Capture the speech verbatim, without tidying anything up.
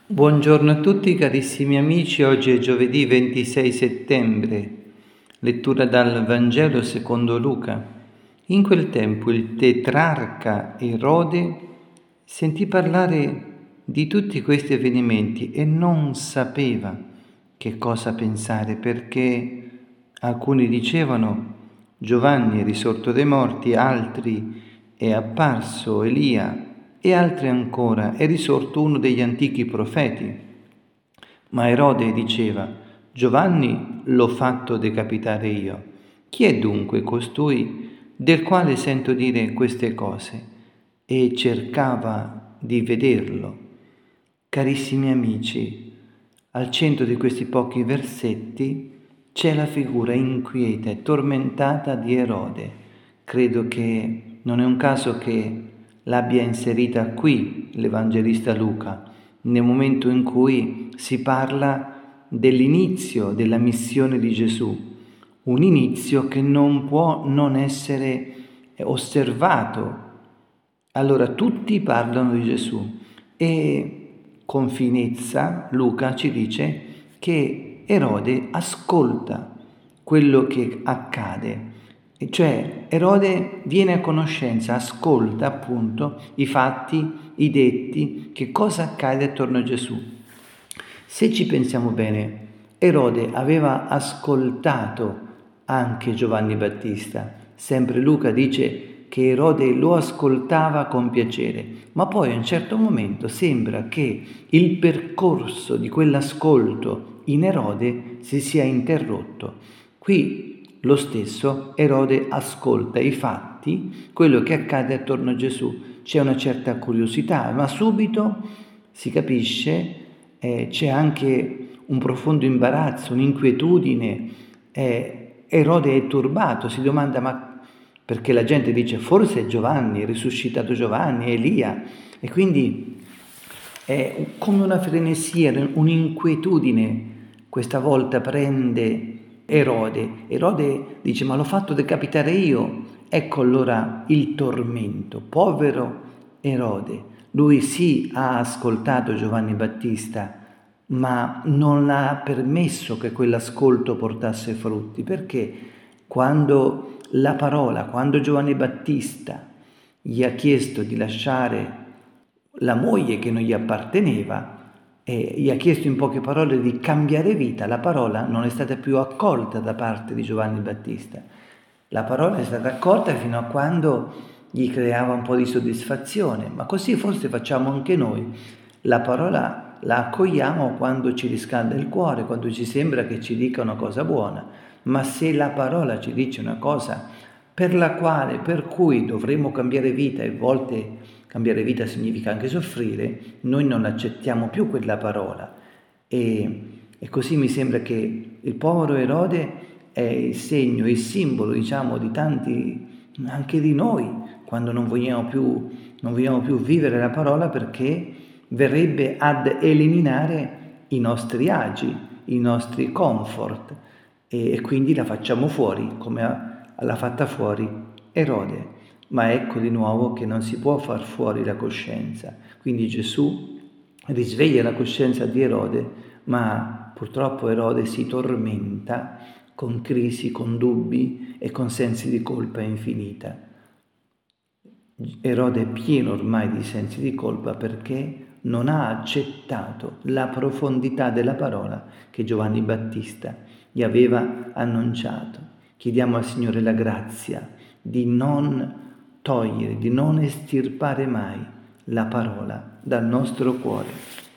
Buongiorno a tutti carissimi amici, oggi è giovedì ventisei settembre, lettura dal Vangelo secondo Luca. In quel tempo il tetrarca Erode sentì parlare di tutti questi avvenimenti e non sapeva che cosa pensare, perché alcuni dicevano Giovanni è risorto dai morti, altri è apparso Elia e altri ancora è risorto uno degli antichi profeti. Ma Erode diceva, Giovanni l'ho fatto decapitare io. Chi è dunque costui del quale sento dire queste cose? E cercava di vederlo. Carissimi amici, al centro di questi pochi versetti c'è la figura inquieta e tormentata di Erode. Credo che non è un caso che l'abbia inserita qui l'Evangelista Luca, nel momento in cui si parla dell'inizio della missione di Gesù, un inizio che non può non essere osservato. Allora tutti parlano di Gesù e con finezza Luca ci dice che Erode ascolta quello che accade, e cioè Erode viene a conoscenza, ascolta appunto i fatti, i detti, che cosa accade attorno a Gesù. Se ci pensiamo bene, Erode aveva ascoltato anche Giovanni Battista. Sempre Luca dice che Erode lo ascoltava con piacere, ma poi a un certo momento sembra che il percorso di quell'ascolto in Erode si sia interrotto. Qui lo stesso Erode ascolta i fatti, quello che accade attorno a Gesù. C'è una certa curiosità, ma subito si capisce, eh, c'è anche un profondo imbarazzo, un'inquietudine. Eh, Erode è turbato, si domanda ma perché la gente dice forse è Giovanni, è risuscitato Giovanni, è Elia, e quindi è come una frenesia, un'inquietudine questa volta prende Erode. Erode dice ma l'ho fatto decapitare io. Ecco allora il tormento, povero Erode. Lui sì ha ascoltato Giovanni Battista, ma non ha permesso che quell'ascolto portasse frutti, perché quando la parola, quando Giovanni Battista gli ha chiesto di lasciare la moglie che non gli apparteneva e gli ha chiesto in poche parole di cambiare vita, la parola non è stata più accolta da parte di Giovanni Battista. La parola è stata accolta fino a quando gli creava un po' di soddisfazione, ma così forse facciamo anche noi. La parola la accogliamo quando ci riscalda il cuore, quando ci sembra che ci dica una cosa buona, ma se la parola ci dice una cosa per la quale, per cui dovremmo cambiare vita, e a volte cambiare vita significa anche soffrire, noi non accettiamo più quella parola. E, e così mi sembra che il povero Erode è il segno, il simbolo, diciamo, di tanti, anche di noi, quando non vogliamo più, non vogliamo più vivere la parola, perché verrebbe ad eliminare i nostri agi, i nostri comfort, e, e quindi la facciamo fuori, come ha, l'ha fatta fuori Erode. Ma ecco di nuovo che non si può far fuori la coscienza. Quindi Gesù risveglia la coscienza di Erode, ma purtroppo Erode si tormenta con crisi, con dubbi e con sensi di colpa infinita. Erode è pieno ormai di sensi di colpa perché non ha accettato la profondità della parola che Giovanni Battista gli aveva annunciato. Chiediamo al Signore la grazia di non togliere, di non estirpare mai la parola dal nostro cuore.